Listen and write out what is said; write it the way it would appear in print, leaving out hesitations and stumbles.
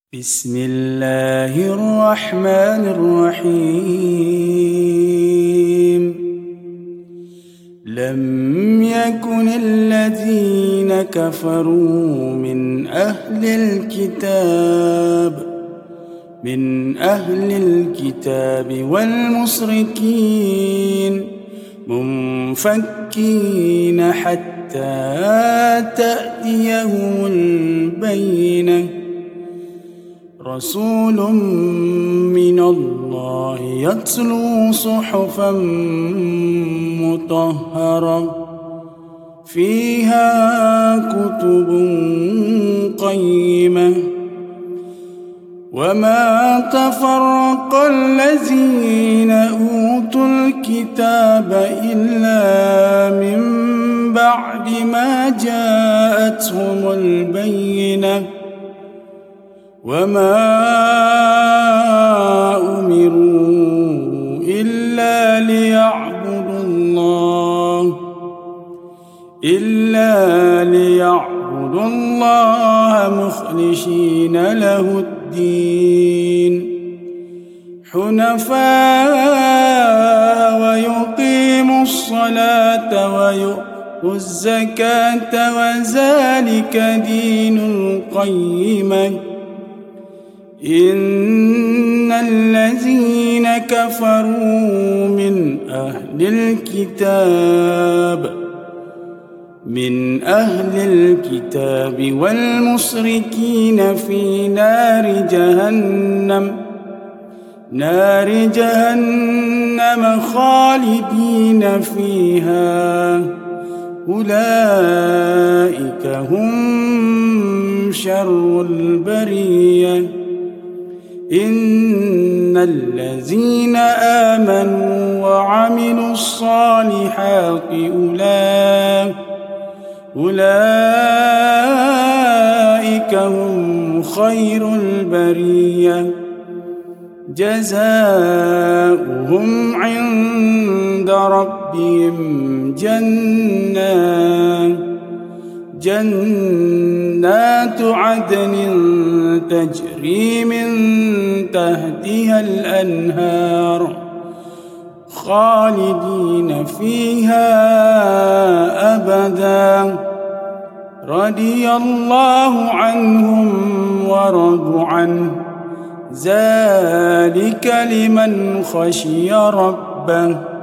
بسم الله الرحمن الرحيم. لم يكن الذين كفروا من أهل الكتاب والمشركين منفكين حتى تأتيهم البينة، رسول من الله يتلو صحفا مطهرة فيها كتب قيمة. وما تفرق الذين أوتوا الكتاب إلا من بعد ما جاءتهم البينة، وما أمروا إلا ليعبدوا الله مخلصين له الدين حنفاء ويقيموا الصلاة ويؤتوا الزكاة وذلك دين القيمة. إن الذين كفروا من أهل الكتاب والمشركين في نار جهنم خالدين فيها، أولئك هم شر البرية. إن الذين آمنوا وعملوا الصالحات أولئك هم خير البرية، جزاؤهم عند ربهم جنات عدن تجري من تحتها الأنهار خالدين فيها أبدا، رضي الله عنهم ورضوا عنه، ذلك لمن خشي ربه.